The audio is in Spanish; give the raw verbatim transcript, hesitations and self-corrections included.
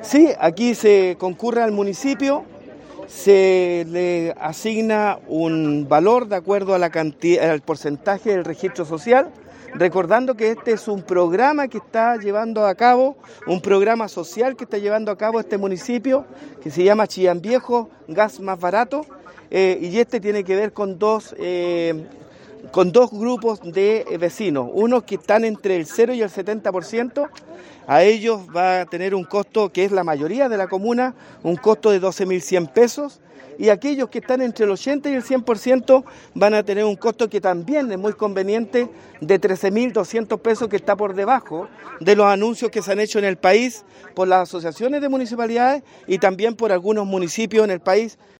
Sí, aquí se concurre al municipio, se le asigna un valor de acuerdo a la cantidad, al porcentaje del registro social, recordando que este es un programa que está llevando a cabo, un programa social que está llevando a cabo este municipio, que se llama Chillán Viejo, gas más barato, eh, y este tiene que ver con dos... Eh, con dos grupos de vecinos, unos que están entre el cero y el setenta por ciento, a ellos va a tener un costo que es la mayoría de la comuna, un costo de doce mil cien pesos, y aquellos que están entre el ochenta y el cien por ciento van a tener un costo que también es muy conveniente de trece mil doscientos pesos, que está por debajo de los anuncios que se han hecho en el país por las asociaciones de municipalidades y también por algunos municipios en el país.